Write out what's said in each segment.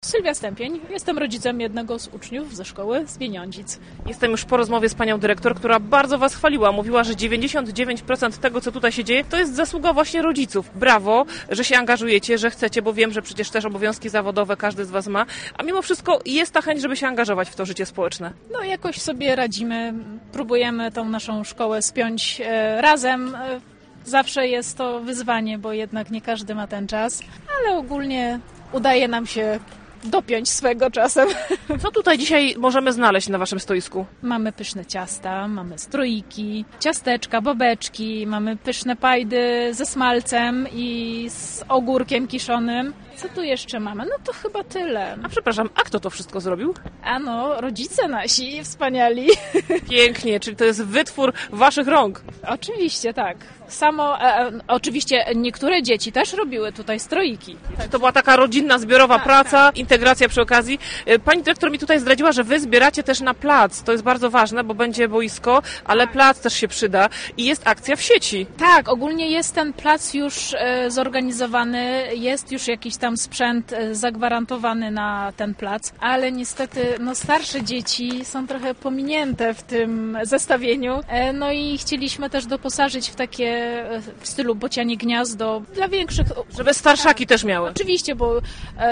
Sylwia Stępień. Jestem rodzicem jednego z uczniów ze szkoły z Pieniądzic. Jestem już po rozmowie z panią dyrektor, która bardzo was chwaliła. Mówiła, że 99% tego, co tutaj się dzieje, to jest zasługa właśnie rodziców. Brawo, że się angażujecie, że chcecie, bo wiem, że przecież też obowiązki zawodowe każdy z was ma, a mimo wszystko jest ta chęć, żeby się angażować w to życie społeczne. No jakoś sobie radzimy, próbujemy tą naszą szkołę spiąć razem. Zawsze jest to wyzwanie, bo jednak nie każdy ma ten czas, ale ogólnie udaje nam się dopiąć swego czasem. Co tutaj dzisiaj możemy znaleźć na waszym stoisku? Mamy pyszne ciasta, mamy stroiki, ciasteczka, bobeczki, mamy pyszne pajdy ze smalcem i z ogórkiem kiszonym. Co tu jeszcze mamy? No to chyba tyle. A przepraszam, a kto to wszystko zrobił? Rodzice nasi, wspaniali. Pięknie, czyli to jest wytwór waszych rąk. Oczywiście, tak. Oczywiście niektóre dzieci też robiły tutaj stroiki. To była taka rodzinna, zbiorowa praca, integracja przy okazji. Pani dyrektor mi tutaj zdradziła, że wy zbieracie też na plac. To jest bardzo ważne, bo będzie boisko, ale plac też się przyda i jest akcja w sieci. Tak, ogólnie jest ten plac już zorganizowany, jest już jakiś tam sprzęt zagwarantowany na ten plac, ale niestety starsze dzieci są trochę pominięte w tym zestawieniu. No i chcieliśmy też doposażyć w takie w stylu bocianie gniazdo dla większych. Żeby starszaki też miały. Oczywiście, bo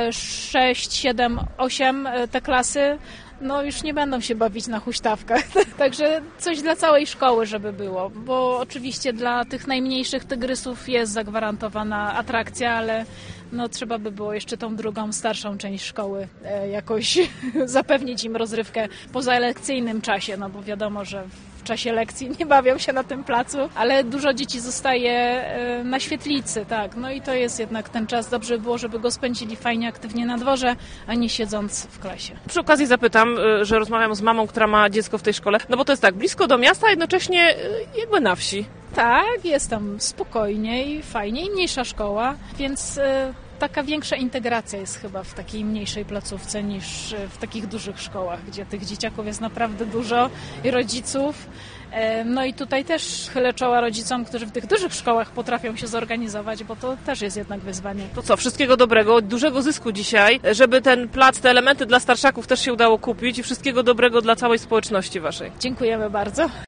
6, 7, 8 te klasy już nie będą się bawić na huśtawkach. Także coś dla całej szkoły, żeby było. Bo oczywiście dla tych najmniejszych tygrysów jest zagwarantowana atrakcja, ale trzeba by było jeszcze tą drugą, starszą część szkoły jakoś zapewnić im rozrywkę po zalekcyjnym czasie, bo wiadomo, że w czasie lekcji nie bawią się na tym placu, ale dużo dzieci zostaje na świetlicy, tak. I to jest jednak ten czas. Dobrze by było, żeby go spędzili fajnie, aktywnie na dworze, a nie siedząc w klasie. Przy okazji zapytam, że rozmawiam z mamą, która ma dziecko w tej szkole, bo to jest tak, blisko do miasta, a jednocześnie jakby na wsi. Tak, jest tam spokojniej, fajniej, mniejsza szkoła, więc taka większa integracja jest chyba w takiej mniejszej placówce niż w takich dużych szkołach, gdzie tych dzieciaków jest naprawdę dużo i rodziców. I tutaj też chylę czoła rodzicom, którzy w tych dużych szkołach potrafią się zorganizować, bo to też jest jednak wyzwanie. To co, wszystkiego dobrego, dużego zysku dzisiaj, żeby ten plac, te elementy dla starszaków też się udało kupić i wszystkiego dobrego dla całej społeczności waszej. Dziękujemy bardzo.